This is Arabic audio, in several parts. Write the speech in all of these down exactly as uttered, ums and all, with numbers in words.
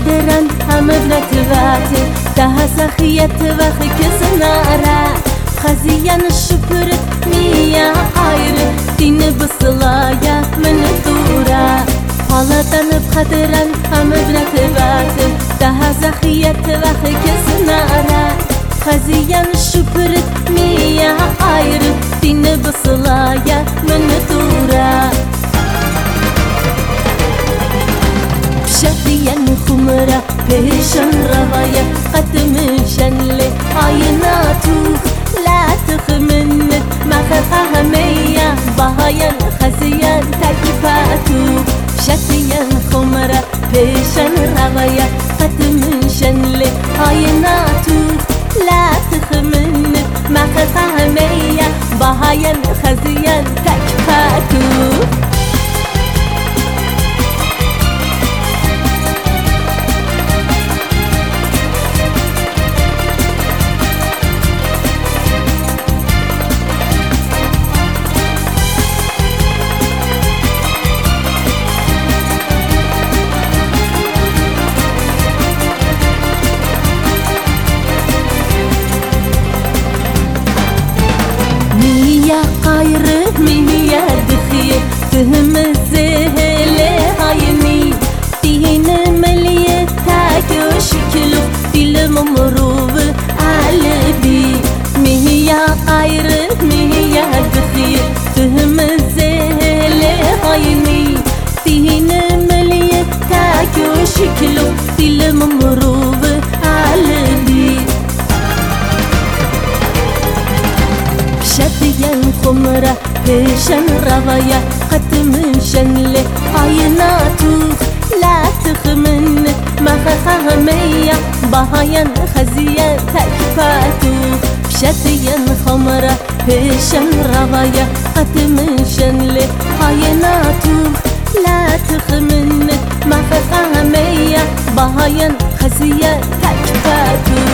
بخدران هم بنتباتي تها سخيت وخك سنارا خزيان الشبرت ميا عاير دين بصلايا من دورا حالتان بخدران هم بنتباتي تها سخيت وخك سنارا خزيان الشبرت ميا عاير دين بصلايا من دورا شفيان خمرة بيشن رواية قدم شنلي عيناتو لا تخمنت ما خفهمية بهايان خزيان تكفاتو شفيان خمرة بيشن رواية قدم شنلي عيناتو لا تخمنت ما خفهمية بهايان خزيان تكفاتو ميا دخيل تهم الزهل عيني دين مليت تاكو شكلو دل ممروب قلبي ميا قاير ميا دخيل تهم الزهل عيني دين مليت تاكو شكلو دل ممروب قلبي شفيان خمرة بيشن رواية قدم شنلي عيناتو لا تخمنت ما خخمية بهايان خزيان تكفاتو شفيان خمرة بيشن رواية قدم شنلي عيناتو لا تخمنت ما خخمية بهايان خزيان تكفاتو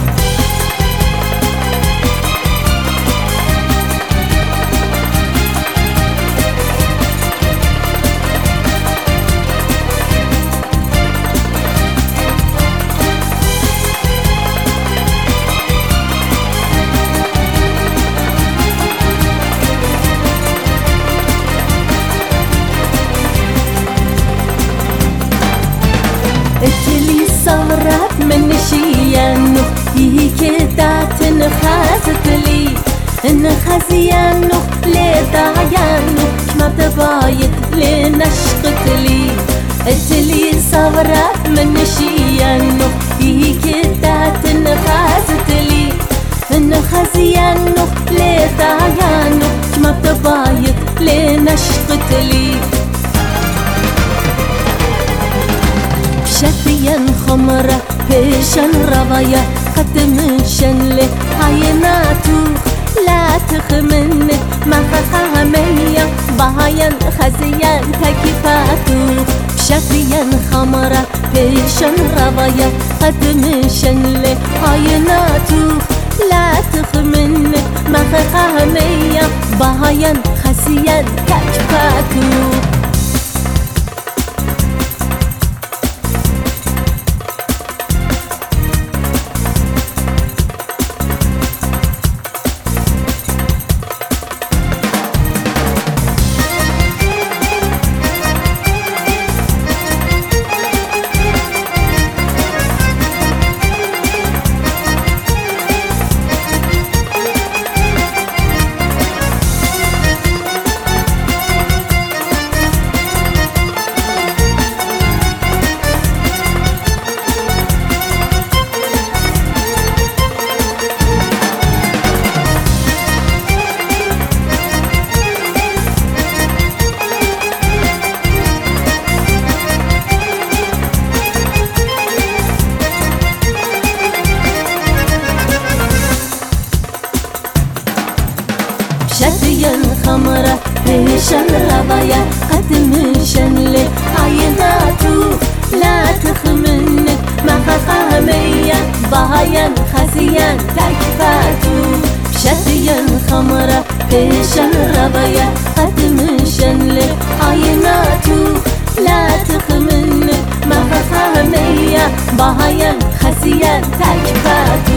اتلي صارت من شيانو يكداتن خازتلي ان خزيانو لدايانو ما تبايت لنشقتلي اتلي صارت من شيانو يكداتن خازتلي ان خزيانو لدايانو ما تبايت لنشقتلي شفيان خمرة بيشن رواية قدم شنلي عيناتو لا تخمنت ما خخمية بهايان خزيان تكفاتو شفيان خمرة بيشن رواية قدم شنلي عيناتو لا تخمنت ما خخمية بهايان خزيان تكفاتو شفيان خمرة بيشن رواية قدم شنلي عيناتو لا تخمنت ما خخمية بهايان خزيان تكفاتو شفيان خمرة بيشن رواية قدم شنلي عيناتو لا تخمنت ما خخمية باهايا خسيا تكفى